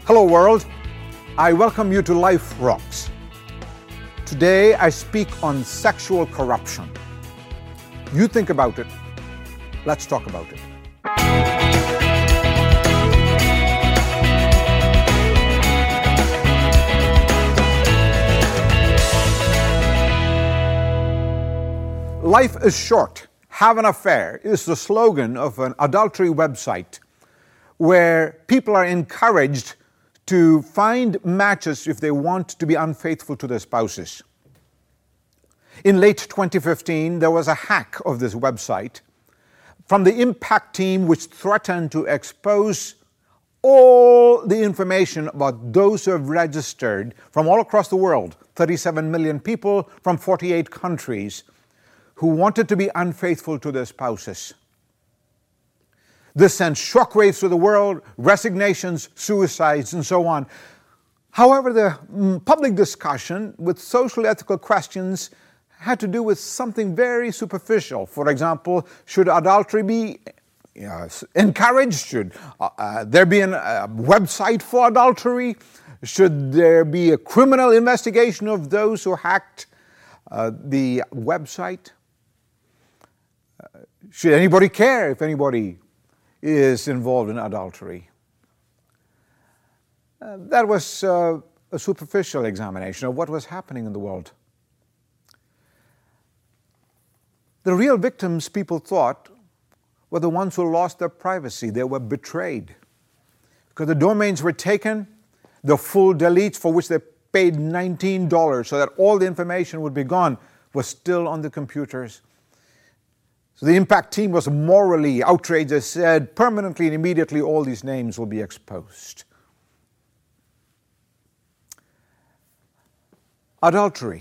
Hello world, I welcome you to Life Rocks. Today I speak on sexual corruption. You think about it, let's talk about it. Life is short. Have an affair is the slogan of an adultery website where people are encouraged to find matches if they want to be unfaithful to their spouses. In late 2015, there was a hack of this website from the Impact team which threatened to expose all the information about those who have registered from all across the world, 37 million people from 48 countries, who wanted to be unfaithful to their spouses. This sent shockwaves through the world, resignations, suicides, and so on. However, the public discussion with social ethical questions had to do with something very superficial. For example, should adultery be encouraged? Should there be a website for adultery? Should there be a criminal investigation of those who hacked the website? Should anybody care if anybody is involved in adultery? That was a superficial examination of what was happening in the world. The real victims, people thought, were the ones who lost their privacy. They were betrayed. Because the domains were taken, the full deletes for which they paid $19 so that all the information would be gone was still on the computers. So the Impact team was morally outraged. They said permanently and immediately all these names will be exposed. Adultery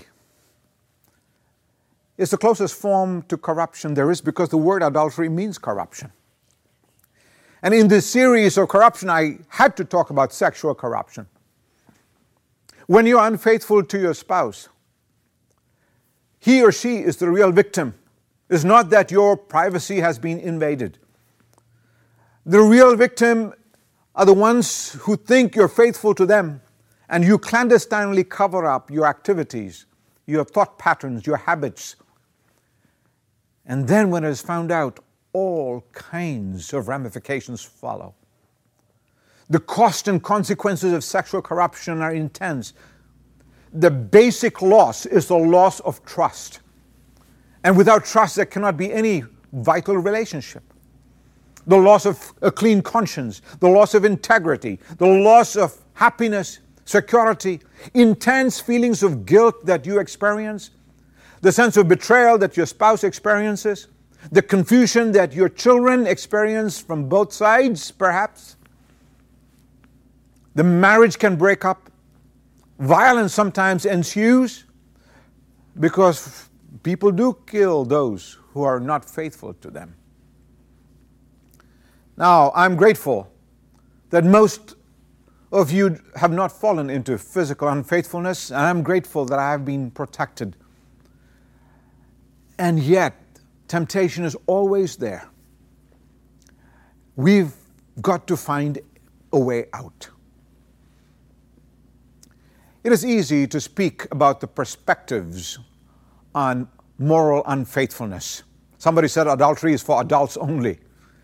is the closest form to corruption there is because the word adultery means corruption. And in this series of corruption, I had to talk about sexual corruption. When you're unfaithful to your spouse, he or she is the real victim. It's not that your privacy has been invaded. The real victim are the ones who think you're faithful to them and you clandestinely cover up your activities, your thought patterns, your habits. And then when it is found out, all kinds of ramifications follow. The cost and consequences of sexual corruption are intense. The basic loss is the loss of trust. And without trust, there cannot be any vital relationship. The loss of a clean conscience, the loss of integrity, the loss of happiness, security, intense feelings of guilt that you experience, the sense of betrayal that your spouse experiences, the confusion that your children experience from both sides, perhaps. The marriage can break up. Violence sometimes ensues because people do kill those who are not faithful to them. Now, I'm grateful that most of you have not fallen into physical unfaithfulness, and I'm grateful that I have been protected. And yet, temptation is always there. We've got to find a way out. It is easy to speak about the perspectives on moral unfaithfulness. Somebody said adultery is for adults only.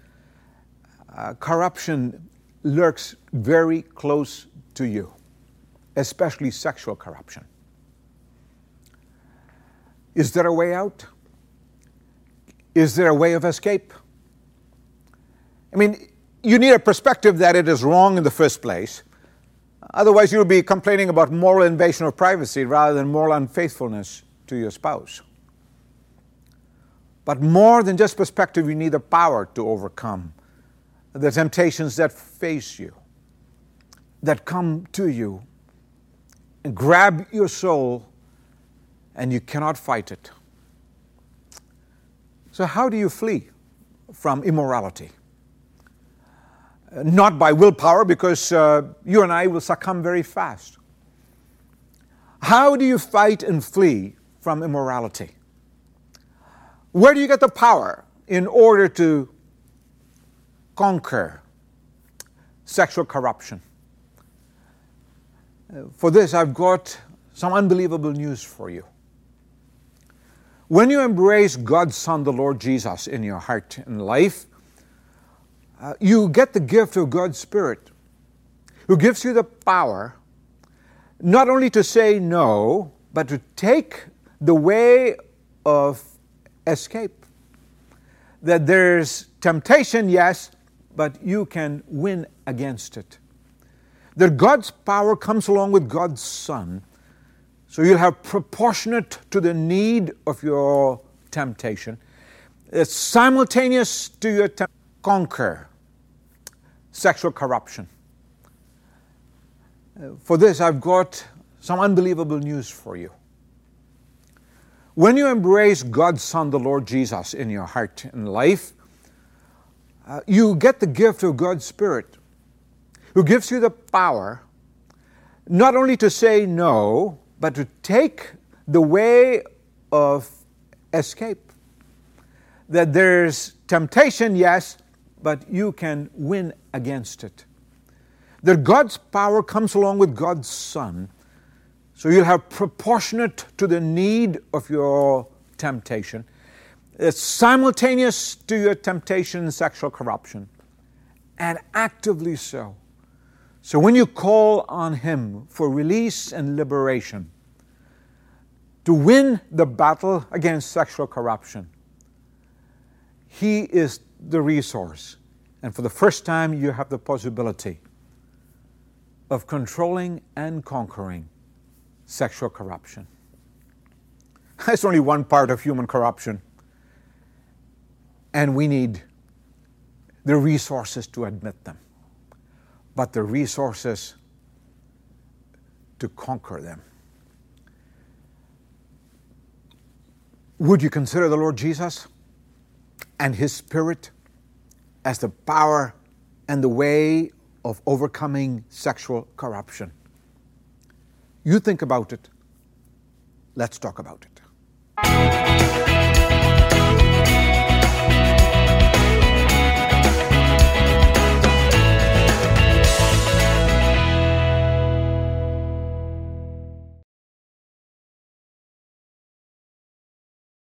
Corruption lurks very close to you, especially sexual corruption. Is there a way out? Is there a way of escape? I mean, you need a perspective that it is wrong in the first place. Otherwise, you'll be complaining about moral invasion of privacy rather than moral unfaithfulness to your spouse. But more than just perspective, you need the power to overcome the temptations that face you, that come to you and grab your soul, and you cannot fight it. So how do you flee from immorality? Not by willpower, because you and I will succumb very fast. How do you fight and flee from immorality? Where do you get the power in order to conquer sexual corruption? For this, I've got some unbelievable news for you. When you embrace God's Son, the Lord Jesus, in your heart and life, you get the gift of God's Spirit, who gives you the power not only to say no, but to take the way of escape. That there's temptation, yes, but you can win against it. That God's power comes along with God's Son, so you'll have proportionate to the need of your temptation. It's simultaneous to your conquer sexual corruption. For this, I've got some unbelievable news for you. When you embrace God's Son, the Lord Jesus, in your heart and life, you get the gift of God's Spirit, who gives you the power not only to say no, but to take the way of escape. That there's temptation, yes, but you can win against it. That God's power comes along with God's Son, so you'll have proportionate to the need of your temptation. It's simultaneous to your temptation, sexual corruption, and actively so. So when you call on Him for release and liberation, to win the battle against sexual corruption, He is the resource. And for the first time, you have the possibility of controlling and conquering sexual corruption. That's only one part of human corruption. And we need the resources to admit them, but the resources to conquer them. Would you consider the Lord Jesus and His Spirit as the power and the way of overcoming sexual corruption? You think about it. Let's talk about it.